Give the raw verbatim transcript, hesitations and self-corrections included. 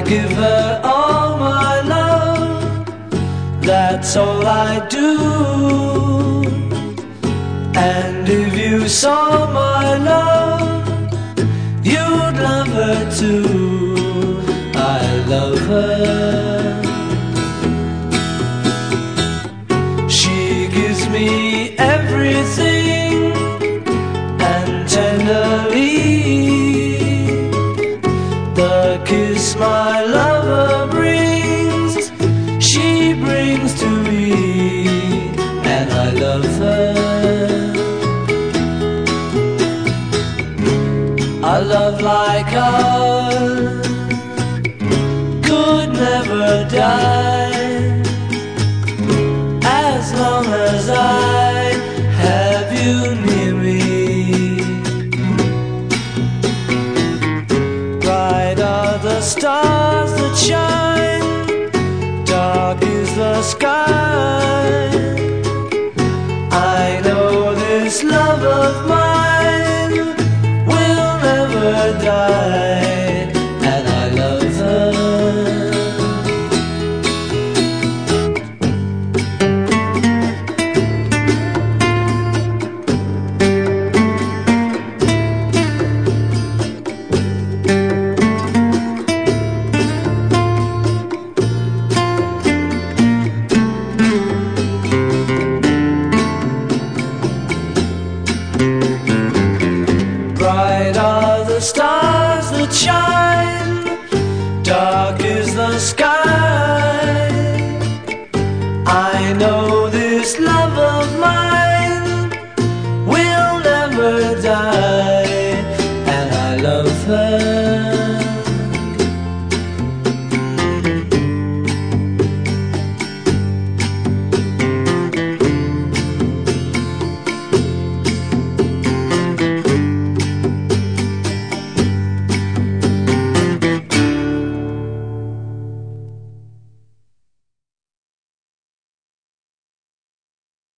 give her all my love, that's all I do. And if you saw my love, you'd love her too. I love her. She gives me everything, and tenderly the kiss my lover brings, she brings to me, and I love her. A love like ours could never die, as long as I have you near me. Bright are the stars that shine, dark is the sky. I know this love of mine will never die, and I love her. Bright are the stars that shine, dark is the sky. I know this love of mine will never die, and I love her.